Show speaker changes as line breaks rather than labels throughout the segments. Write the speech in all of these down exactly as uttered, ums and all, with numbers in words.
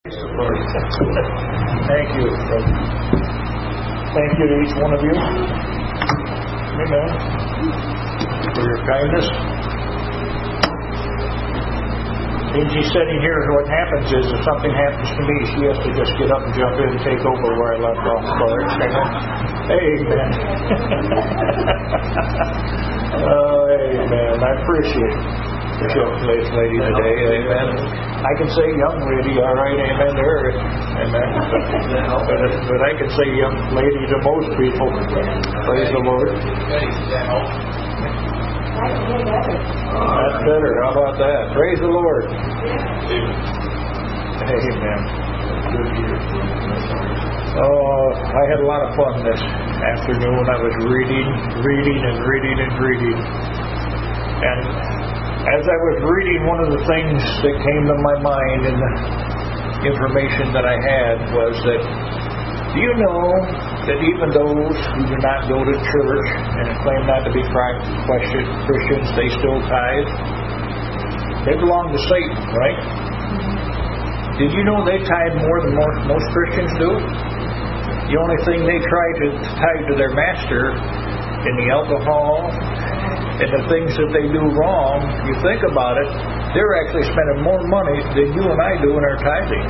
Thank you. Thank you to each one of you. Amen. For your kindness. Angie's sitting here, what happens is if something happens to me, she has to just get up and jump in and take over where I left off. Amen. Oh, amen. I appreciate the young lady today. Amen. I can say young lady, all right, amen there. Amen. But, but I can say young lady to most people. Praise the Lord. That's better. How about that? Praise the Lord. Amen. Oh, I had a lot of fun this afternoon. I was reading, reading, and reading, and reading. And as I was reading, one of the things that came to my mind and the information that I had was that, do you know that even those who do not go to church and claim not to be Christians, they still tithe? They belong to Satan, right? Did you know they tithe more than most, most Christians do? The only thing they try to tithe to their master in the alcohol and the things that they do wrong, you think about it, they're actually spending more money than you and I do in our tithing.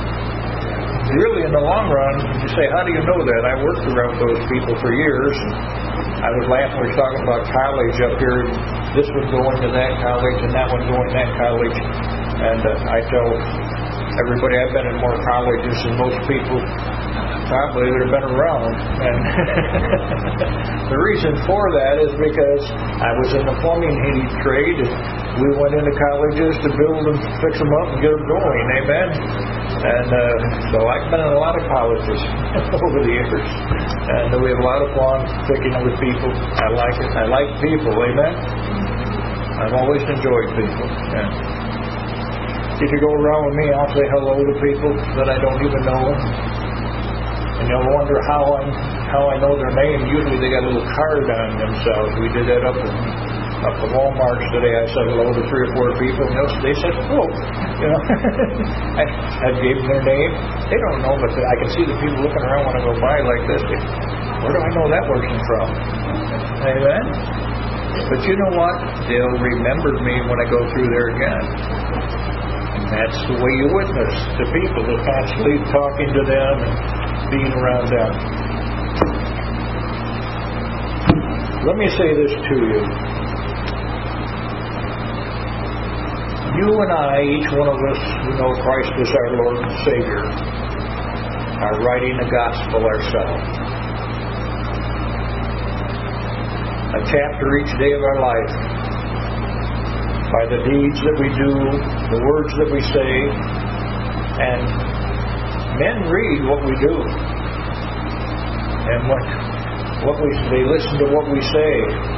Really, in the long run, you say, how do you know that? I worked around those people for years. And I was laughing, we were talking about college up here. This one going to that college and that one going to that college. And uh, I tell everybody I've been in more colleges than most people probably that have been around. And the reason for that is because I was in the plumbing heating trade, and we went into colleges to build and fix them up and get them going. Amen. And uh, so I've been in a lot of colleges over the years, and we have a lot of fun picking with people. I like it. I like people. Amen. I've always enjoyed people. And if you go around with me, I'll say hello to people that I don't even know. And you'll wonder how I how I know their name. Usually they got a little card on themselves. We did that up in, up at Walmart today. I said hello to three or four people, and they said hello. You know, I, I gave them their name. They don't know, but I can see the people looking around when I go by like this. They, where do I know that person from? Amen. But you know what? They'll remember me when I go through there again. And that's the way you witness to people, is constantly talking to them and being around them. Let me say this to you. You and I, each one of us who know Christ as our Lord and Savior, are writing the gospel ourselves. A chapter each day of our life. By the deeds that we do, the words that we say, and men read what we do, and what what we they listen to what we say,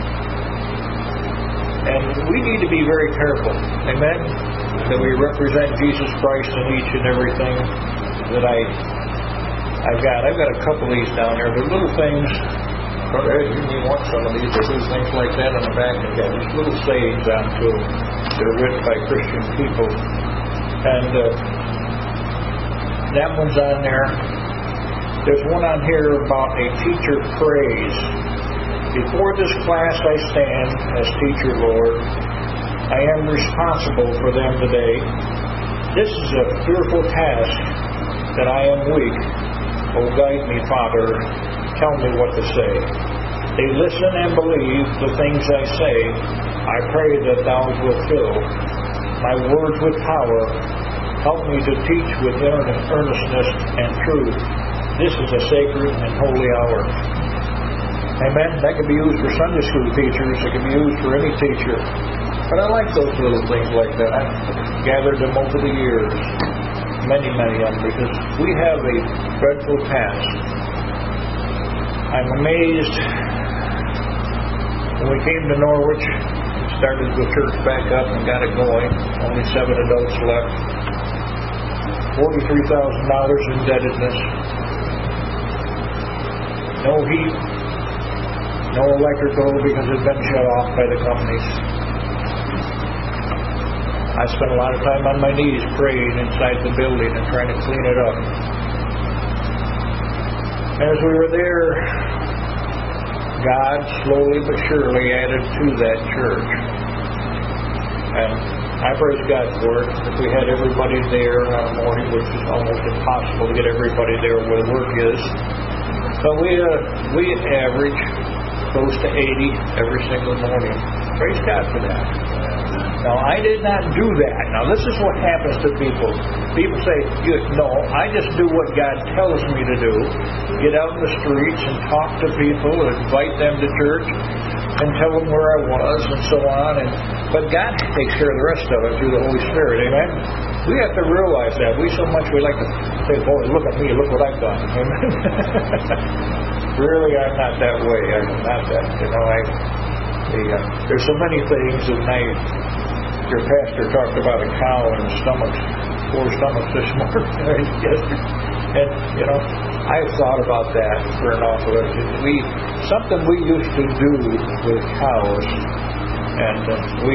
and we need to be very careful, amen, that we represent Jesus Christ in each and everything that I I've got. I've got a couple of these down there. They're little things. You may want some of these. There's little things like that on the back. I've got these little sayings on too that are written by Christian people, and uh, that one's on there. There's one on here about a teacher prays. Before this class I stand as teacher, Lord. I am responsible for them today. This is a fearful task that I am weak. Oh, guide me, Father. Tell me what to say. They listen and believe the things I say. I pray that thou wilt fill my words with power. Help me to teach with earnestness and truth. This is a sacred and holy hour. Amen. That can be used for Sunday school teachers. It can be used for any teacher. But I like those little things like that. I've gathered them over the years. Many, many of them. Because we have a dreadful task. I'm amazed. When we came to Norwich, started the church back up and got it going. Only seven adults left. forty-three thousand dollars indebtedness. No heat. No electrical because it's been shut off by the companies. I spent a lot of time on my knees praying inside the building and trying to clean it up. As we were there, God slowly but surely added to that church. And I praise God for it. If we had everybody there on a morning, which is almost impossible to get everybody there where the work is, but we uh, we average close to eighty every single morning. Praise God for that. Now, I did not do that. Now, this is what happens to people. People say, no, I just do what God tells me to do. Get out in the streets and talk to people, invite them to church, and tell them where I was, and so on. And But God takes care of the rest of it through the Holy Spirit. Amen? We have to realize that. We so much, we like to say, boy, look at me, look what I've done. Amen? Really, I'm not that way. I'm not that, you know, I... The, uh, there's so many things, and I, your pastor talked about a cow and stomachs, four stomachs this morning, yesterday, and you know, I've thought about that for an awful lot. We something we used to do with cows, and uh, we.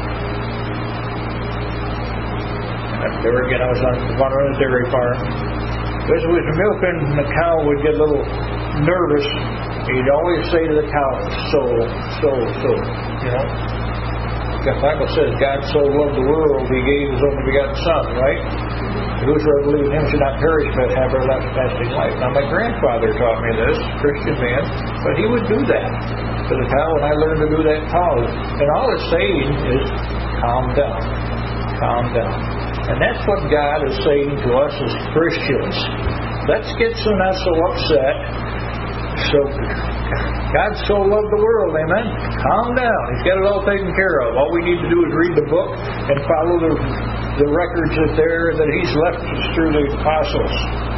And there again, I was on one on a dairy farm. As we was milking, the cow would get a little nervous. He'd always say to the cow, so, so, so, you know. The Bible says, God so loved the world, He gave His only begotten Son, right? Whosoever believes in Him should not perish, but have everlasting life. Now, my grandfather taught me this, Christian man, but he would do that to the cow, and I learned to do that cow. And all it's saying is, calm down, calm down. And that's what God is saying to us as Christians. Let's get so not so upset. So, God so loved the world, amen? Calm down. He's got it all taken care of. All we need to do is read the book and follow the, the records that there that He's left us through the apostles.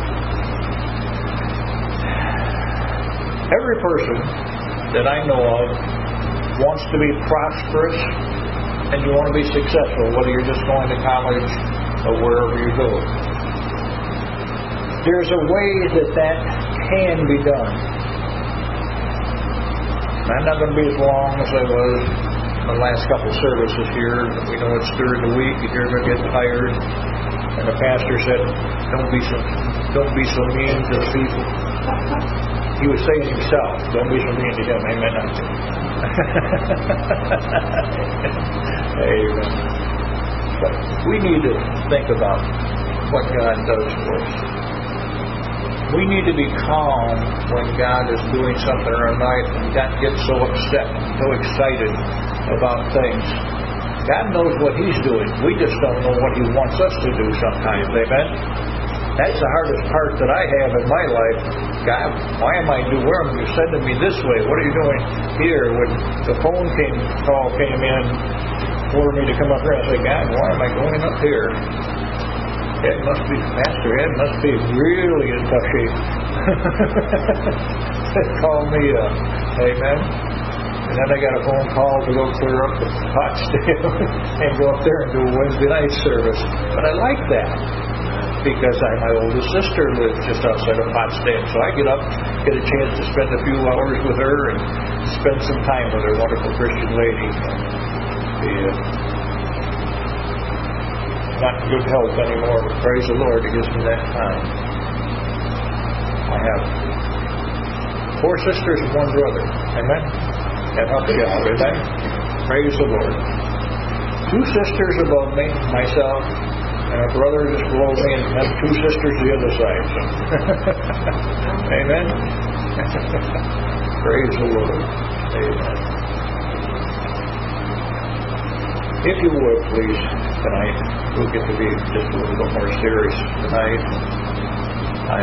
Every person that I know of wants to be prosperous and you want to be successful, whether you're just going to college or wherever you go. There's a way that that can be done. I'm not going to be as long as I was in the last couple of services here. We know it's during the week, and you're going to get tired. And the pastor said, "Don't be so, don't be so mean to the people." He was saying himself, "Don't be so mean to him." Amen. Amen. But we need to think about what God does for us. We need to be calm when God is doing something in our life and not get so upset, so excited about things. God knows what He's doing. We just don't know what He wants us to do sometimes. Amen? That's the hardest part that I have in my life. God, why am I doing? Where are you sending me this way? What are you doing here? When the phone came, call came in for me to come up here, I said, God, why am I going up here? It must be, Pastor Ed must be really in tough shape. Call me up. Amen. And then I got a phone call to go clear up the Pottsdale and go up there and do a Wednesday night service. But I like that because I, my oldest sister lives just outside of Pottsdale. So I get up, get a chance to spend a few hours with her and spend some time with her, wonderful Christian lady. The, uh, not in good health anymore, but praise the Lord, He gives me that time. I have four sisters and one brother. Amen? That helps you out. Amen? Praise the Lord. Two sisters above me, myself, and a brother just below me, and then two sisters the other side. So. Amen? Praise the Lord. Amen. If you would, please, tonight, we'll get to be just a little bit more serious tonight. I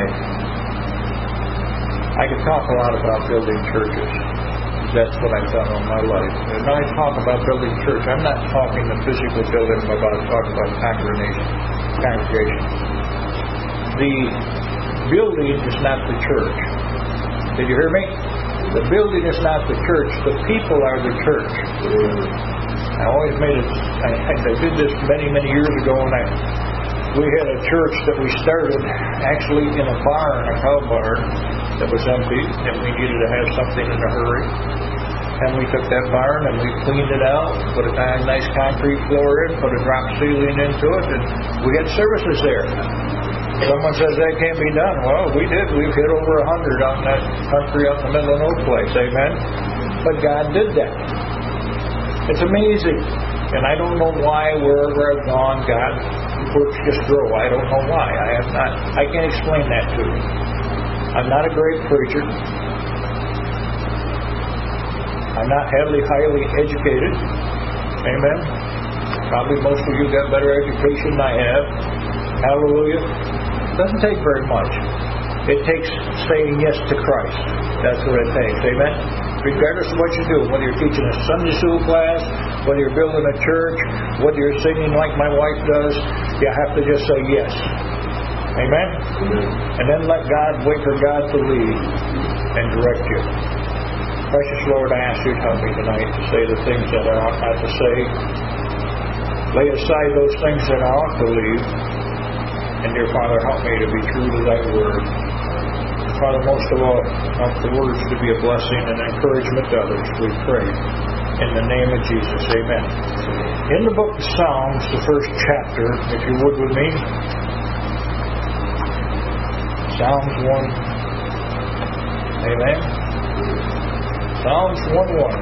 I could talk a lot about building churches. That's what I've done all my life. When I talk about building church, I'm not talking the physical building, I'm about talking about congregation. Congregation. The building is not the church. Did you hear me? The building is not the church. The people are the church. I always made it, I, I did this many, many years ago, and I, we had a church that we started actually in a barn, a cow barn, that was empty, and we needed to have something in a hurry. And we took that barn and we cleaned it out, put a nice concrete floor in, put a drop ceiling into it, and we had services there. Someone says that can't be done. Well, we did. We've hit over a hundred on that country up in the middle of no place. Amen? But God did that. It's amazing. And I don't know why, wherever I've gone, God works just grow. I don't know why. I have not. I can't explain that to you. I'm not a great preacher. I'm not heavily, highly educated. Amen? Probably most of you got better education than I have. Hallelujah. It doesn't take very much. It takes saying yes to Christ. That's what it takes. Amen? Regardless of what you do, whether you're teaching a Sunday school class, whether you're building a church, whether you're singing like my wife does, you have to just say yes. Amen? And then let God, wait for God to lead and direct you. Precious Lord, I ask you to help me tonight to say the things that I ought not to say. Lay aside those things that I ought to leave. And dear Father, help me to be true to thy word. Father, most of all, help the words to be a blessing and encouragement to others, we pray. In the name of Jesus, amen. In the book of Psalms, the first chapter, if you would with me, Psalms one. Amen. Psalms one one.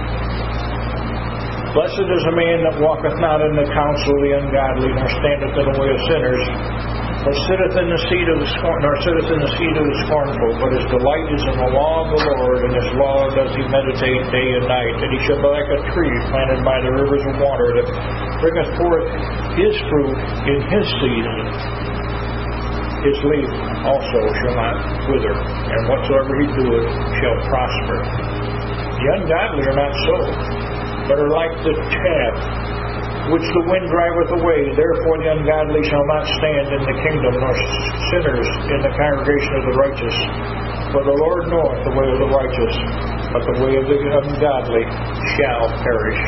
Blessed is a man that walketh not in the counsel of the ungodly, nor standeth in the way of sinners, nor sitteth in the seat of the scorn, nor sitteth in the seat of the scornful, but his delight is in the law of the Lord, and his law does he meditate day and night. And he shall be like a tree planted by the rivers of water, that bringeth forth his fruit in his season. His leaf also shall not wither, and whatsoever he doeth shall prosper. The ungodly are not so, but are like the chaff which the wind driveth away. Therefore the ungodly shall not stand in the kingdom, nor sinners in the congregation of the righteous. For the Lord knoweth the way of the righteous, but the way of the ungodly shall perish.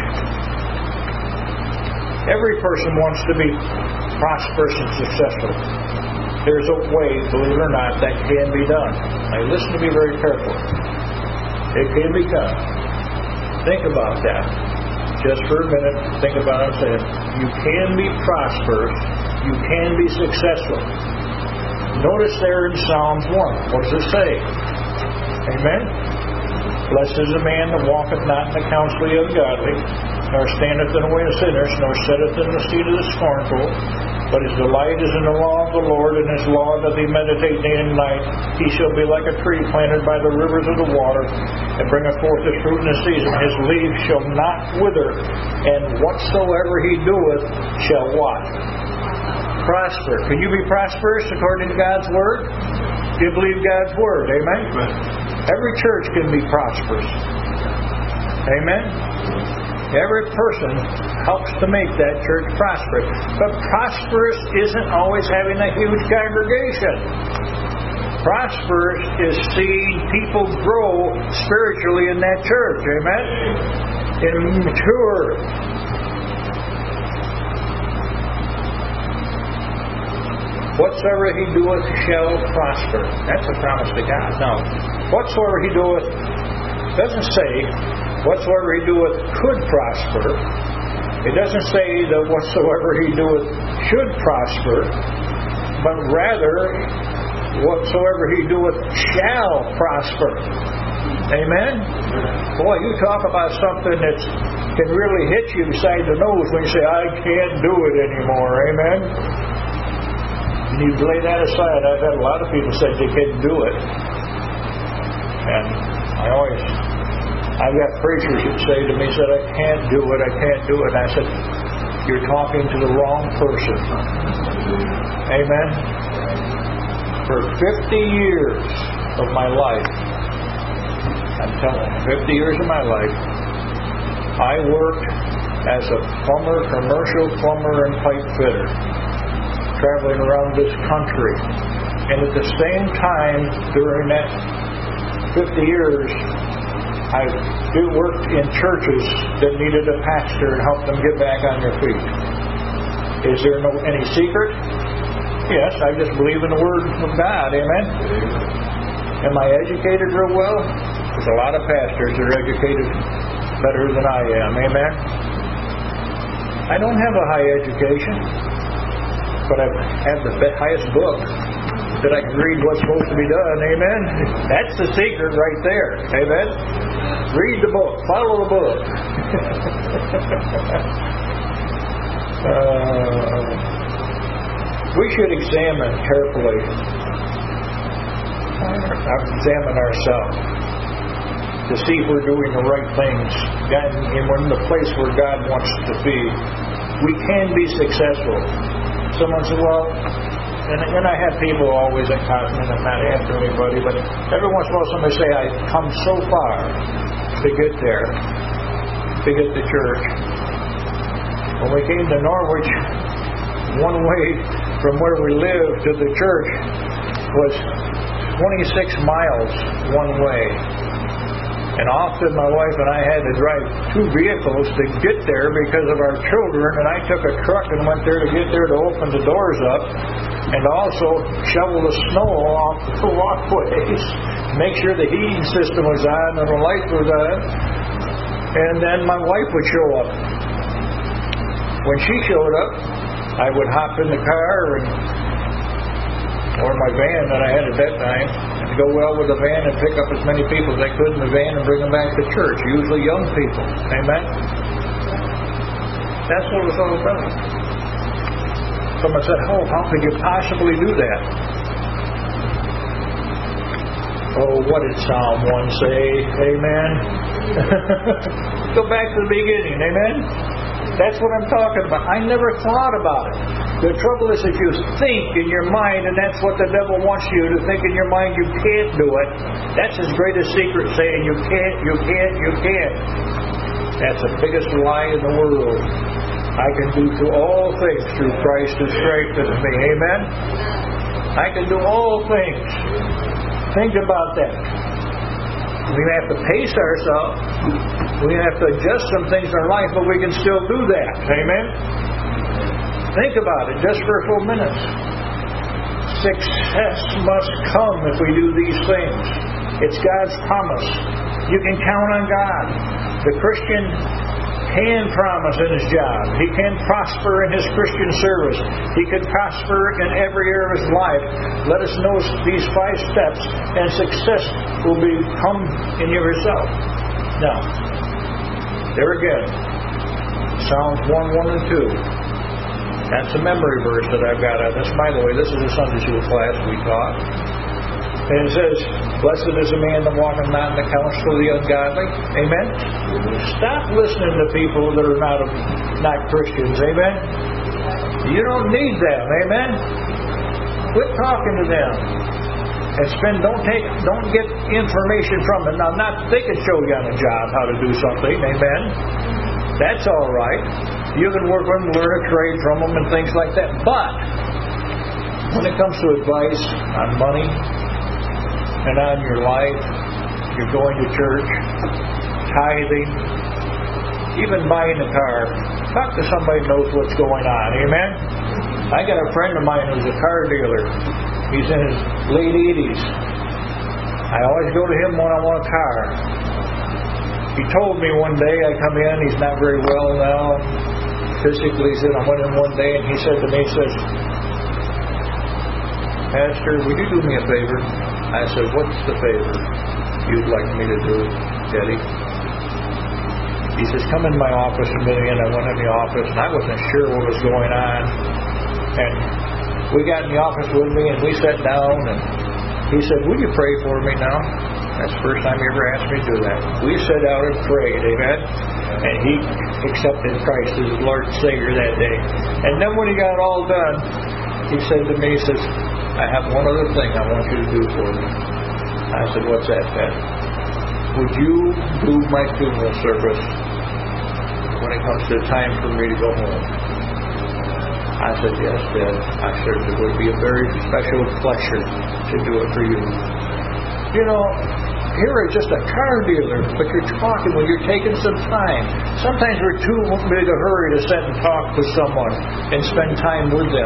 Every person wants to be prosperous and successful. There's a way, believe it or not, that can be done. Now listen to me very carefully. It can be done. Think about that. Just for a minute, think about what I'm saying. You can be prosperous. You can be successful. Notice there in Psalms one. What does it say? Amen? Blessed is the man that walketh not in the counsel of the ungodly, nor standeth in the way of sinners, nor sitteth in the seat of the scornful. But his delight is in the law of the Lord, and his law doth he meditate day and night. He shall be like a tree planted by the rivers of the water, and bringeth forth his fruit in the season. His leaf shall not wither, and whatsoever he doeth shall what? Prosper. Can you be prosperous according to God's word? Do you believe God's word? Amen? Every church can be prosperous. Amen? Every person helps to make that church prosperous. But prosperous isn't always having a huge congregation. Prosperous is seeing people grow spiritually in that church. Amen? And mature. Whatsoever he doeth shall prosper. That's a promise to God. Now, whatsoever he doeth doesn't say whatsoever he doeth could prosper. It doesn't say that whatsoever he doeth should prosper, but rather whatsoever he doeth shall prosper. Amen? Boy, you talk about something that can really hit you beside the nose when you say, I can't do it anymore. Amen? And you lay that aside. I've had a lot of people say they can't do it. And I always... I've got preachers that say to me, said, I can't do it, I can't do it. And I said, you're talking to the wrong person. Amen? For fifty years of my life, I'm telling you, fifty years of my life, I worked as a plumber, commercial plumber and pipe fitter, traveling around this country. And at the same time, during that fifty years, I worked in churches that needed a pastor and helped them get back on their feet. Is there no any secret? Yes, I just believe in the Word of God. Amen? Am I educated real well? There's a lot of pastors that are educated better than I am. Amen? I don't have a high education, but I have the highest book that I can read what's supposed to be done. Amen? That's the secret right there. Amen? Read the book. Follow the book. uh, we should examine carefully, examine ourselves to see if we're doing the right things. And we're in the place where God wants us to be. We can be successful. Someone said, well, and then I have people always at Cosmin, I'm not after anybody, but every once in a while somebody say, I've come so far to get there, to get to church. When we came to Norwich, one way from where we lived to the church was twenty-six miles one way. And often my wife and I had to drive two vehicles to get there because of our children, and I took a truck and went there to get there to open the doors up and also shovel the snow off the walkways, make sure the heating system was on and the lights were on. And then my wife would show up. When she showed up, I would hop in the car and or my van that I had at that time, and go well with the van and pick up as many people as I could in the van and bring them back to church, usually young people. Amen? That's what it was all about. Someone said, oh, how could you possibly do that? Oh, what did Psalm one say? Amen? Go back to the beginning. Amen? That's what I'm talking about. I never thought about it. The trouble is that you think in your mind, and that's what the devil wants you to think in your mind, you can't do it. That's his greatest secret, saying you can't, you can't, you can't. That's the biggest lie in the world. I can do through all things through Christ who strengthens me. Amen? I can do all things. Think about that. We have to pace ourselves. We have to adjust some things in our life, but we can still do that. Amen? Think about it just for a few minutes. Success must come if we do these things. It's God's promise. You can count on God. The Christian can promise in his job. He can prosper in his Christian service. He can prosper in every area of his life. Let us know these five steps, and success will be come in yourself. Now, there again, Psalms one, one, and two. That's a memory verse that I've got on this. By the way, this is a Sunday school class we taught. And it says, blessed is the man that walketh not in the counsel of the ungodly. Amen? Stop listening to people that are not, not Christians. Amen? You don't need them. Amen? Quit talking to them. And spend, don't take, don't get information from them. Now, not they can show you on a job how to do something. Amen? That's all right. You can work with them, learn a trade from them and things like that. But when it comes to advice on money and on your life, you're going to church, tithing, even buying a car, talk to somebody who knows what's going on. Amen? I got a friend of mine who's a car dealer. He's in his late eighties. I always go to him when I want a car. He told me one day, I come in, he's not very well now, physically. He said, I went in one day and he said to me, he says, Pastor, would you do me a favor? I said, what's the favor you'd like me to do, Daddy? He says, come in my office a minute. And I went in the office and I wasn't sure what was going on. And we got in the office with me and we sat down and he said, will you pray for me now? That's the first time he ever asked me to do that. We sat down and prayed, amen? And he accepted Christ as his Lord and Savior that day. And then when he got it all done, he said to me, he says, I have one other thing I want you to do for me. I said, what's that, Dad? Would you do my funeral service when it comes to the time for me to go home? I said, yes, Dad. I said, it would be a very special pleasure to do it for you. You know, here is just a car dealer, but you're talking when you're taking some time. Sometimes we're too big a hurry to sit and talk with someone and spend time with them.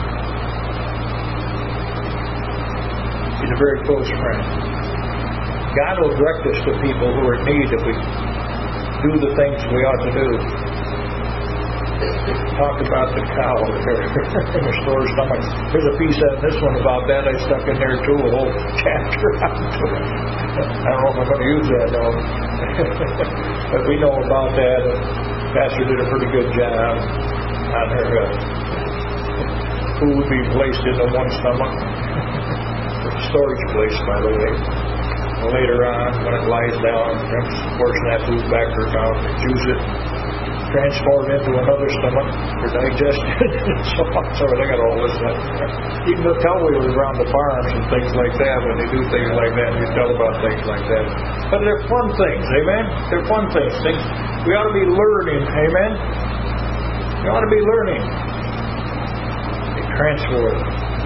He's a very close friend. God will direct us to people who are in need if we do the things we ought to do. Talk about the cow in the store's stomach. There's a piece of this one about that I stuck in there too, a whole chapter. I don't know if I'm going to use that though. But we know about that. Pastor did a pretty good job on her uh, food being placed into one stomach. Storage place, by the way. Later on, when it lies down, brings a portion of that food back to her mouth, chews it, transformed into another stomach for digestion, and so on. So they got all this stuff. You can tell we were around the farms and things like that when they do things like that. You tell about things like that. But they're fun things, amen? They're fun things. Things we ought to be learning, amen? We ought to be learning. They transform.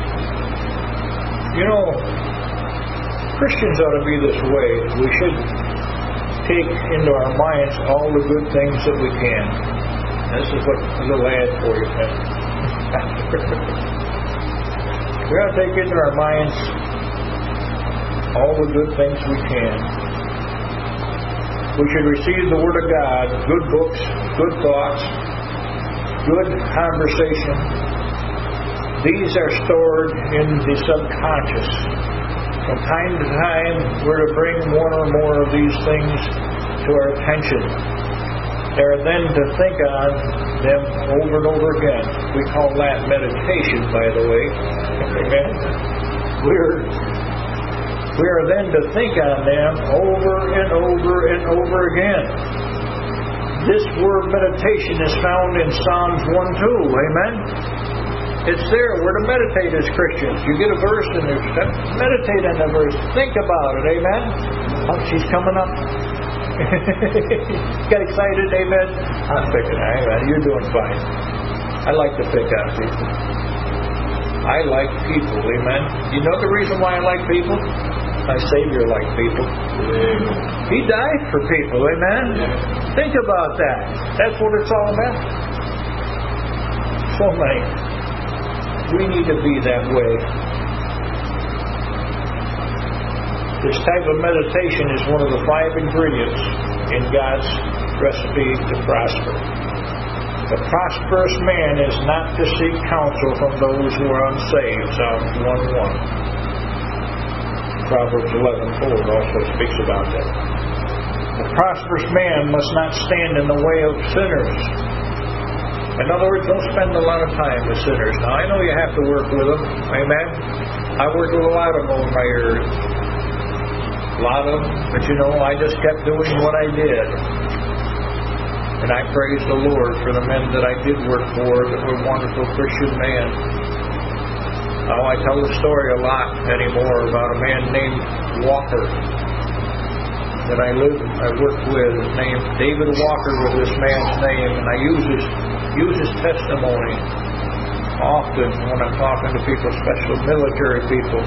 You know, Christians ought to be this way. We should take into our minds all the good things that we can. This is what a little ad for you, man. We ought to take into our minds all the good things we can. We should receive the Word of God, good books, good thoughts, good conversation. These are stored in the subconscious. From time to time, we're to bring one or more of these things to our attention. They are then to think on them over and over again. We call that meditation, by the way. Amen. We're, we are then to think on them over and over and over again. This word meditation is found in Psalms one two. Amen. It's there. We're to meditate as Christians. You get a verse and there's meditate on the verse. Think about it. Amen. Oh, she's coming up. Got excited. Amen. I'm picking. Amen. You're doing fine. I like to pick on people. I like people. Amen. You know the reason why I like people? My Savior liked people. He died for people. Amen. Think about that. That's what it's all about. So many. We need to be that way. This type of meditation is one of the five ingredients in God's recipe to prosper. The prosperous man is not to seek counsel from those who are unsaved. Psalms one one. Proverbs eleven four also speaks about that. The prosperous man must not stand in the way of sinners. In other words, don't spend a lot of time with sinners. Now, I know you have to work with them. Amen? I worked with a lot of them over my years. A lot of them. But you know, I just kept doing what I did. And I praise the Lord for the men that I did work for that were wonderful Christian men. Now, I tell the story a lot anymore about a man named Walker that I lived, I worked with. His name, David Walker was this man's name. And I use his use his testimony often when I'm talking to people, especially military people.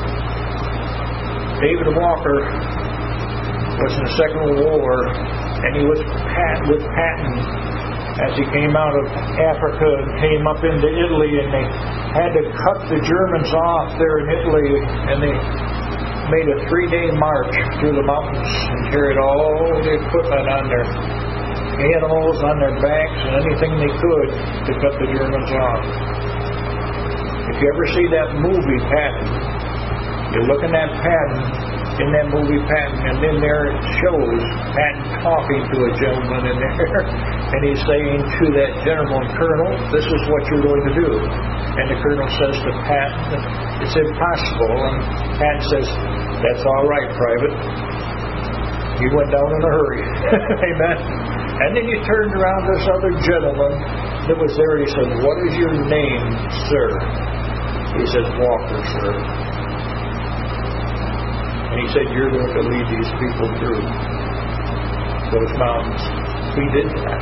David Walker was in the Second World War, and he was pat with Patton as he came out of Africa and came up into Italy, and they had to cut the Germans off there in Italy, and they made a three-day march through the mountains and carried all the equipment on their animals on their backs and anything they could to cut the Germans off. If you ever see that movie, Patton, you look in that Patton, in that movie Patton, and then there it shows Patton talking to a gentleman in there, and he's saying to that gentleman, Colonel, this is what you're going to do. And the Colonel says to Patton, it's impossible. And Patton says, that's all right, Private. He went down in a hurry. Amen. And then he turned around to this other gentleman that was there, and he said, what is your name, sir? He said, Walker, sir. And he said, you're going to lead these people through those mountains. He did that.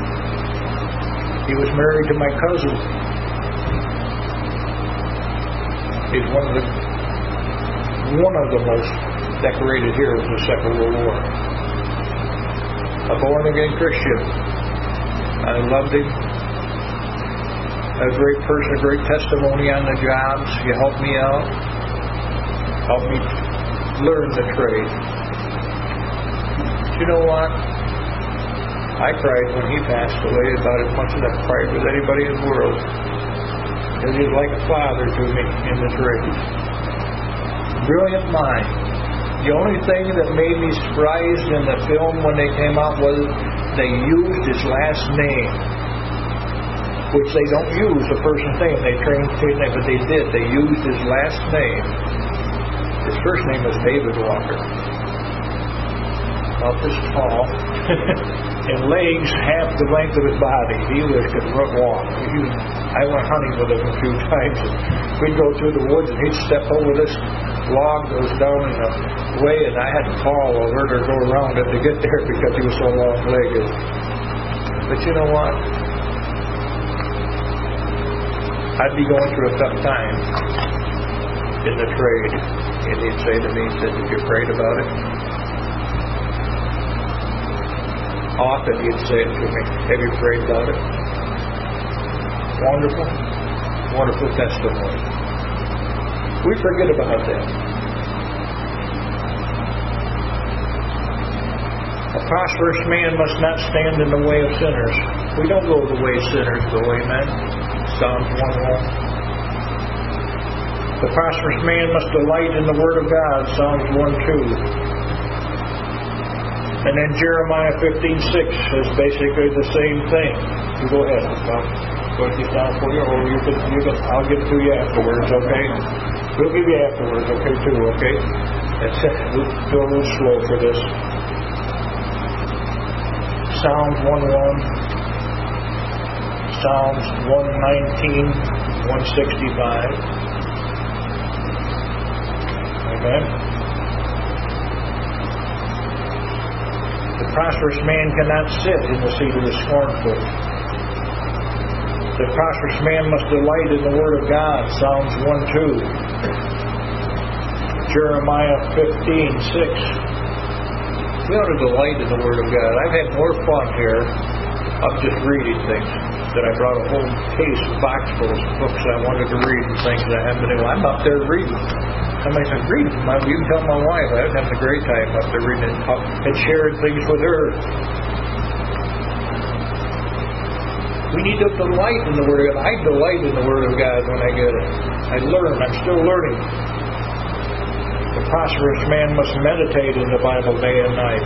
He was married to my cousin. He's one of the one of the most decorated heroes of the Second World War. A born-again Christian. I loved him. A great person, a great testimony on the jobs. He helped me out. Helped me learn the trade. you know what? I cried when he passed away about as much as I've cried with anybody in the world. Because he was like a father to me in the trade. Brilliant mind. The only thing that made me surprised in the film when they came out was they used his last name, which they don't use a person's name. They trained his name, but they did. They used his last name. His first name was David Walker. About this tall, and legs half the length of his body. He was could walk. He was, I went hunting with him a few times. We'd go through the woods, and he'd step over this log that was down in the way, and I had to fall over it or go around it to get there because he was so long-legged. But you know what? I'd be going through a tough time in the trade, and he'd say to me, he said, "Have you prayed about it?" Often he'd say it to me, "Have you prayed about it?" Wonderful, wonderful testimony. We forget about that. A prosperous man must not stand in the way of sinners. We don't go the way sinners go, amen? Psalms one one. The prosperous man must delight in the Word of God, Psalms one two. And then Jeremiah fifteen six is basically the same thing. You go ahead. I'll put these down for you, or you can, you can, I'll get it to you afterwards, okay? We'll give you afterwards, okay, too, okay? That's it. We'll go a little slow for this. Psalms one one. Psalms one nineteen, one sixty-five. Amen. The prosperous man cannot sit in the seat of the scornful. The prosperous man must delight in the Word of God, Psalms one two. Jeremiah fifteen six. We ought to delight in the Word of God. I've had more fun here of just reading things than I brought a whole case, box full of books I wanted to read and things that I haven't been able. I'm up there reading. Somebody said, "Read them." You can tell my wife I was having a great time up there reading it and sharing things with her. We need to delight in the Word of God. I delight in the Word of God when I get it. I learn. I'm still learning. The prosperous man must meditate in the Bible day and night.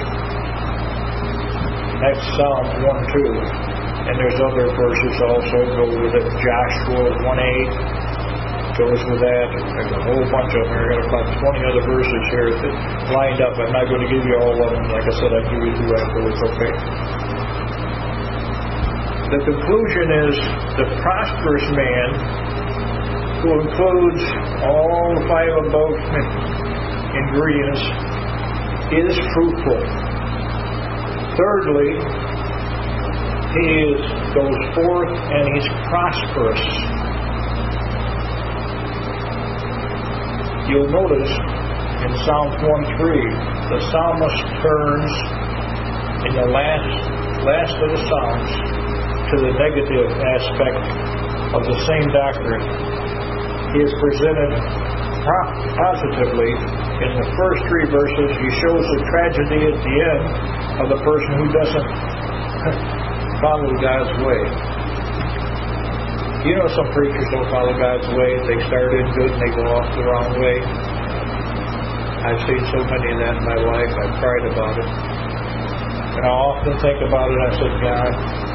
That's Psalms one two. And there's other verses also go with it. Joshua one eight goes with that. There's a whole bunch of them. I've got about twenty other verses here that lined up. I'm not going to give you all of them. Like I said, I'll give you two afterwards, okay? The conclusion is the prosperous man, who includes all the five above ingredients, is fruitful. Thirdly, he is, goes forth and he's prosperous. You'll notice in Psalms one three, the psalmist turns in the last, last of the Psalms to the negative aspect of the same doctrine. He is presented positively in the first three verses. He shows the tragedy at the end of the person who doesn't follow God's way. You know, some preachers don't follow God's way. They start in good and they go off the wrong way. I've seen so many of that in my life. I've cried about it. And I often think about it. I said, God,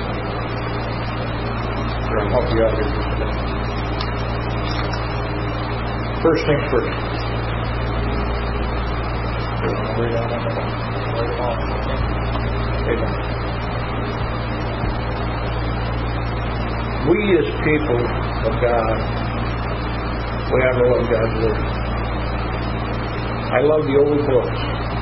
I'll help you out here just a minute. First things first. Amen. We as people of God, we have to love God's Word. I love the old books.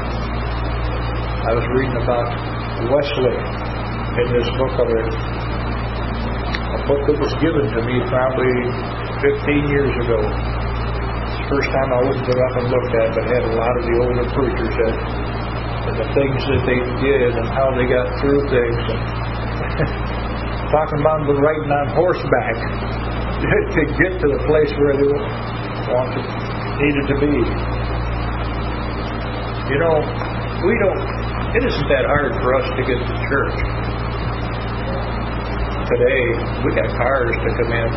I was reading about Wesley in this book of it. A book that was given to me probably fifteen years ago. It's the first time I opened it up and looked at it, but it had a lot of the older preachers in it. And the things that they did and how they got through things. Talking about the riding on horseback to get to the place where they wanted, needed to be. You know, we don't It isn't that hard for us to get to church. Today, we got cars to come in.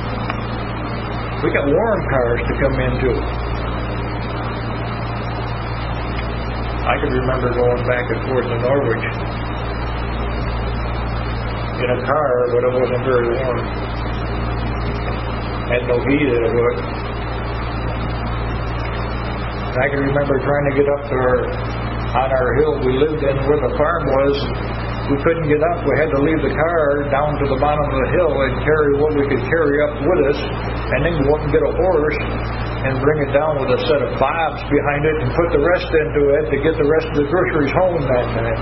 We got warm cars to come in too. I can remember going back and forth to Norwich in a car, but it wasn't very warm. Had no heat in it. I can remember trying to get up to our, on our hill we lived in where the farm was. We couldn't get up. We had to leave the car down to the bottom of the hill and carry what we could carry up with us, and then go up and get a horse and bring it down with a set of bobs behind it and put the rest into it to get the rest of the groceries home that night.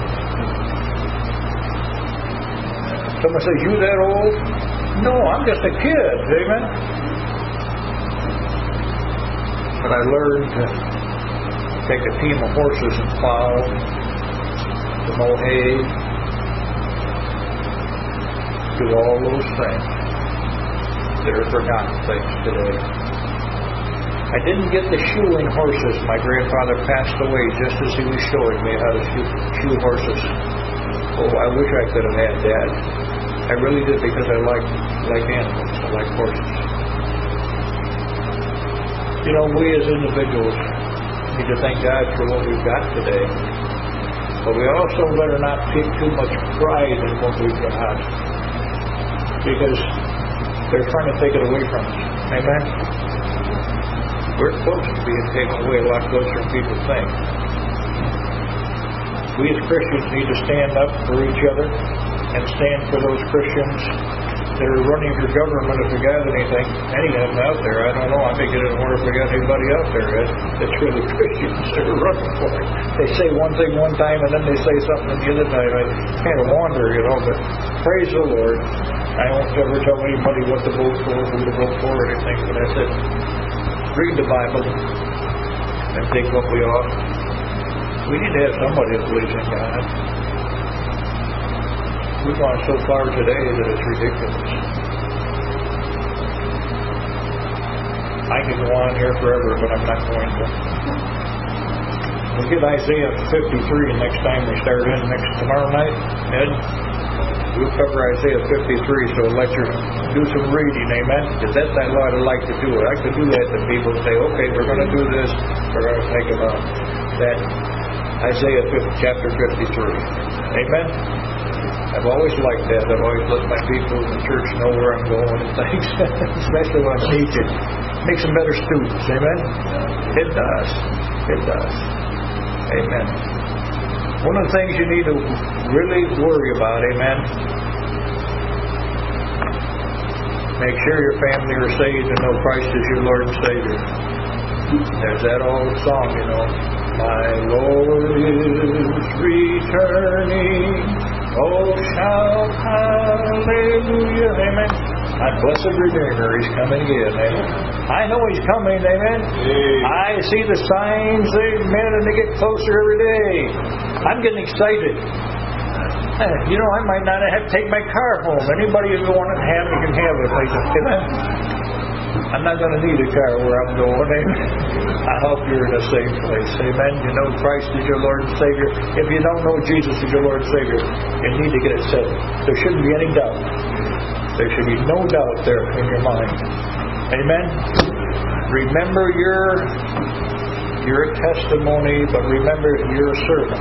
Someone says, "You that old?" No, I'm just a kid. Amen. But I learned to take a team of horses and plow, to mow hay, do all those things that are forgotten things today. I didn't get the shoeing horses. My grandfather passed away just as he was showing me how to shoe, shoe horses. Oh, I wish I could have had that. I really did, because I like like animals. I like horses. You know, we as individuals need to thank God for what we've got today. But we also better not take too much pride in what we've got, because they're trying to take it away from us. Amen? We're close to being taken away a lot closer than people think. We as Christians need to stand up for each other and stand for those Christians that are running for government, if we got anything, any of them out there. I don't know. I think it isn't wonder if we got anybody out there that, that's really Christians that are running for it. They say one thing one time and then they say something the other time. I kind of wonder, you know, but praise the Lord. I don't ever tell anybody what to vote for, who to vote for, or anything, but I said, read the Bible and take what we ought. We need to have somebody that believes in God. We've gone so far today that it's ridiculous. I could go on here forever, but I'm not going to. We'll get Isaiah fifty-three next time we start in next tomorrow night, Ed. We'll cover Isaiah fifty-three, so let you do some reading, amen? Because that's how I'd like to do it. I could do that to people and say, okay, we're going to do this. We're going to think about that Isaiah chapter fifty-three. Amen? I've always liked that. I've always let my people in the church know where I'm going and things, especially when I'm teaching. Makes them better students. Amen? It does. It does. Amen. One of the things you need to really worry about, amen, make sure your family are saved and know Christ is your Lord and Savior. There's that old song, you know. My Lord is returning. Oh, shout hallelujah. Amen. My blessed Redeemer, He's coming again. Amen. I know He's coming. Amen. Amen. I see the signs, amen, and they get closer every day. I'm getting excited. You know, I might not have to take my car home. Anybody who wants to have it can have it. Amen. I'm not going to need a car where I'm going. Amen. I hope you're in the same place. Amen. You know Christ is your Lord and Savior. If you don't know Jesus is your Lord and Savior, you need to get it settled. There shouldn't be any doubt. There should be no doubt there in your mind. Amen. Remember your your testimony, but remember you're a servant.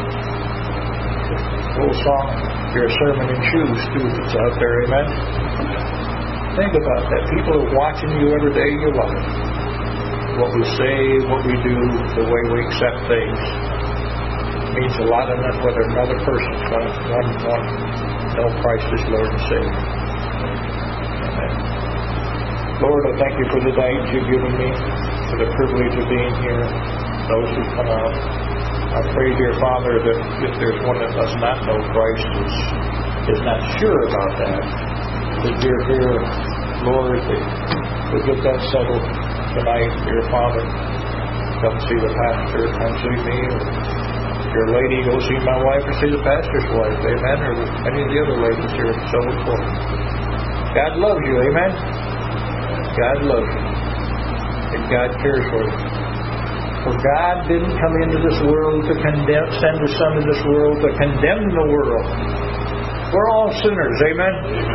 The old song, you're a servant in shoes too, that's out there. Amen. Think about that. People are watching you every day of your life. What we say, what we do, the way we accept things means a lot enough whether another person's going to one, one, know Christ as Lord and Savior. Amen. Lord, I thank you for the night you've given me, for the privilege of being here, those who come out. I pray, dear Father, that if there's one that does not know Christ, is, is not sure about that, that you're here, Lord, that we'll get that settled tonight, dear Father. Come see the pastor, come see me, or your lady, go see my wife, or see the pastor's wife, amen, or any of the other ladies here. It's so important. God loves you, amen? God loves you. And God cares for you. For God didn't come into this world to condemn, send His Son to this world to condemn the world. We're all sinners, amen?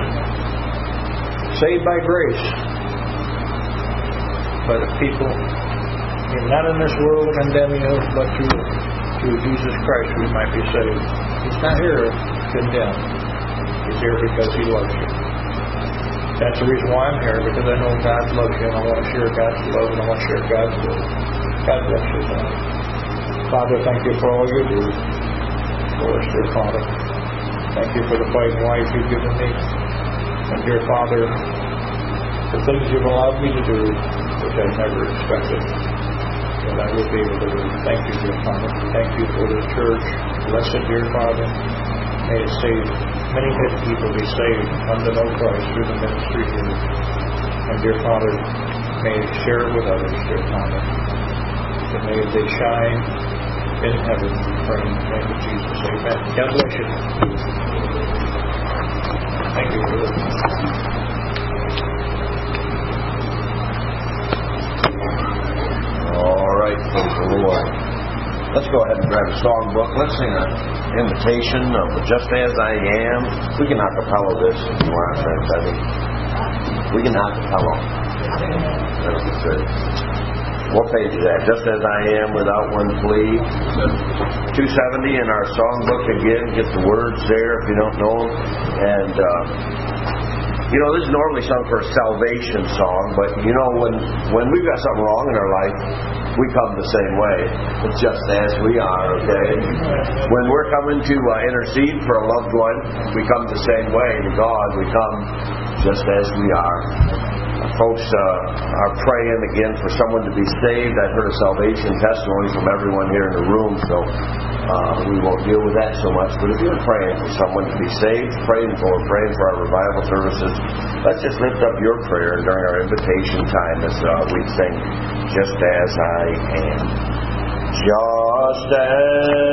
Saved by grace. But if people, you're not in this world to condemn you, but through, through Jesus Christ we might be saved. He's not here to condemn. He's here because He loves you. That's the reason why I'm here, because I know God loves you, and I want to share God's love, and I want to share God's word. God bless you, Father. Father, thank you for all you do for us, dear Father. Thank you for the fine wife you've given me. And dear Father, the things you've allowed me to do, which I never expected that I would be able to do. Thank you, dear Father. Thank you for the church. Bless it, dear Father. May it save many good people be saved, come to know Christ through the ministry here. And dear Father, may it share it with others, dear Father. And may they shine in heaven. We pray in the name of Jesus. Amen. God bless you. Thank you for listening.
All right, praise the Lord. Let's go ahead and grab a songbook. Let's sing an invitation of the Just As I Am. We can acapella this if you want, friends. I think we can acapella. That'll be good. What page is that? Just As I Am Without One Plea. two seventy in our songbook again. Get the words there if you don't know them. And, uh, you know, this is normally sung for a salvation song, but, you know, when, when we've got something wrong in our life, we come the same way. It's just as we are, okay? When we're coming to uh, intercede for a loved one, we come the same way. To God, we come just as we are. Folks uh, are praying again for someone to be saved. I've heard a salvation testimony from everyone here in the room, so uh, we won't deal with that so much. But if you're praying for someone to be saved, praying for praying for our revival services, let's just lift up your prayer during our invitation time as uh, we sing Just As I Am. Just as